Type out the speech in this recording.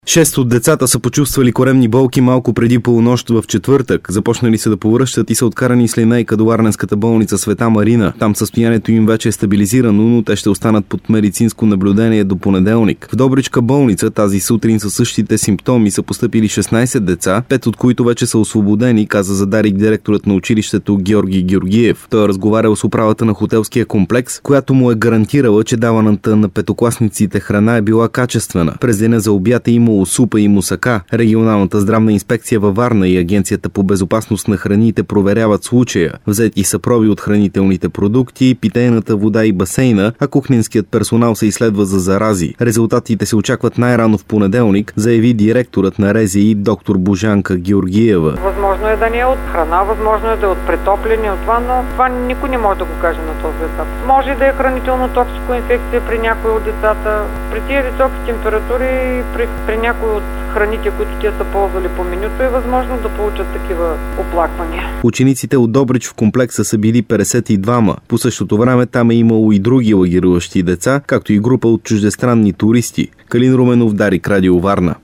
6 от децата са почувствали коремни болки малко преди полунощ в четвъртък. Започнали са да повръщат и са откарани с линейка до варненската болница Света Марина. Там състоянието им вече е стабилизирано, но те ще останат под медицинско наблюдение до понеделник. В Добричка болница тази сутрин със същите симптоми са постъпили 16 деца, 5 от които вече са освободени, каза за Дарик директорът на училището Георги Георгиев. Той е разговарял с управата на хотелския комплекс, която му е гарантирала, че даваната на петокласниците храна е била качествена. През деня за обяд е имало супа и мусака. Регионалната здравна инспекция във Варна и Агенцията по безопасност на храните проверяват случая. Взети са проби от хранителните продукти, питейната вода и басейна, а кухненският персонал се изследва за зарази. Резултатите се очакват най-рано в понеделник, заяви директорът на РЗИ доктор Божанка Георгиева. Възможно е да не е от храна, възможно е да е от претопляне, от това, но това никой не може да го каже на този етап. Може да е хранително-токсикоинфекция при някои от децата. При тия високи температури, при някои от храните, които те са ползвали по менюто, е възможно да получат такива оплаквания. Учениците от Добрич в комплекса са били 52. По същото време там е имало и други лагеруващи деца, както и група от чуждестранни туристи. Калин Руменов, Дарик, Радио Варна.